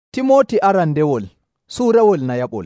Timoti arandewol suurawol nayaɓol.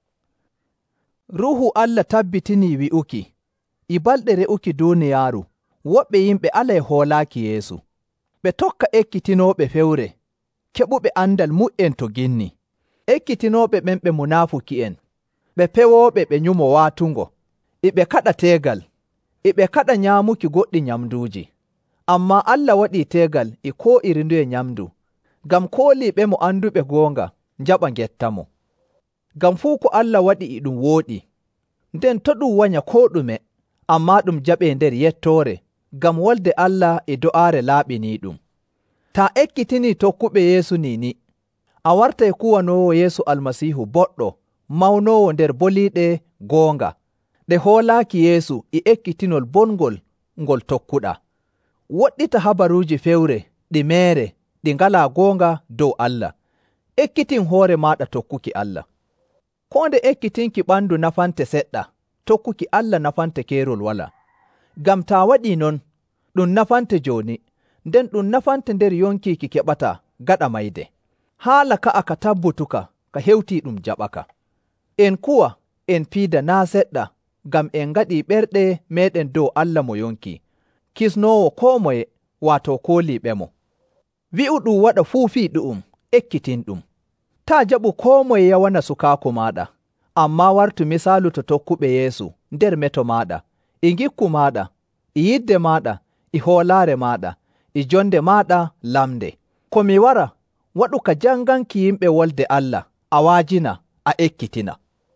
Ruhu Allah tabbitini wi'uki e balɗe re'uki duuniyaaru woɓɓe yimɓe alay hoolaaki Yeesu. Ɓe tokka ekkitinooɓe fewre, keɓuɓe andal mu'en to ginni. Ekkitinooɓe ɓen ɓe munaafuki'en, ɓe pewooɓe ɓe nyumo waatungo, ɓe kaɗa teegal, ɓe kaɗa nyaamuki goɗɗi nyamduuji. Ammaa Allah waɗii teegal e koo iri nduye nyamdu, ngam kooliiɓe mo anduɓe goonga njaɓa ngettamo. Ngam fuu ko Allah waɗi e ɗum wooɗi, nden to ɗum wanya koo ɗume, ammaa ɗum jaɓee nder yettoore, ngam wolde Allah e do'aare laaɓinii ɗum. Taa ekkitinii tokkuɓe Yeesu ni, a wartay kuwanoowo Yeesu Almasiihu boɗɗo, mawnoowo nder boliiɗe goonga, ɗe hoolaaki Yeesu e ekkitinol bongol ngol tokkuɗaa. Woɗɗita habaruuji fewre ɗi meere ɗi ngalaa goonga dow Allah. Ekkitin hoore maaɗa tokkuki Allah. Koo nde ekkitinki ɓandu nafante seɗɗa, tokkuki Allah nafante keerol walaa. Ngam taa waɗii non, ɗum nafante jooni, nden ɗum nafante nder yonkiiki keɓataa gaɗa mayde. Haala ka'a ka tabbutuka ka hewtii ɗum jaɓaka. En kuwa en piida naa seɗɗa, ngam en ngaɗii ɓerɗe meeɗen dow Allah mo yonki, kisnoowo koo moye waato kooliiɓe mo. Wi'u ɗum waɗa fuu fii ɗu'um, ekkitin ɗum. Taa jaɓu koo moye yawana sukaaku maaɗa, ammaa wartu misaalu to tokkuɓe Yeesu nder meto maaɗa, e ngikku maaɗa, e yidde maaɗa, e hoolaare maaɗa, e jonde maaɗa lamde. Ko mi wara, waɗu ka janganki yimɓe wolde Allah, a waajina, a ekkitina.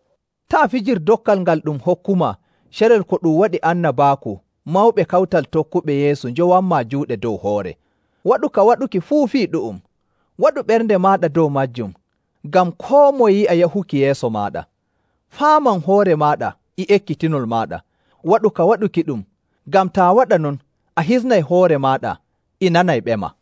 Taa fijir dokkal ngal ɗum hokkuma carel ko ɗum waɗi annabaaku, mawɓe kawtal tokkuɓe Yeesu njowanma juuɗe dow hoore. Waɗu ka waɗuki fuu fii ɗu'um, waɗu ɓernde maaɗa dow majjum, ngam koo mo yi'a yahuki yeeso maaɗa. Faaman hoore maaɗa e ekkitinol maaɗa, waɗu ka waɗuki ɗum, ngam taa waɗa non a hisnay hoore maaɗa e nanay ɓema.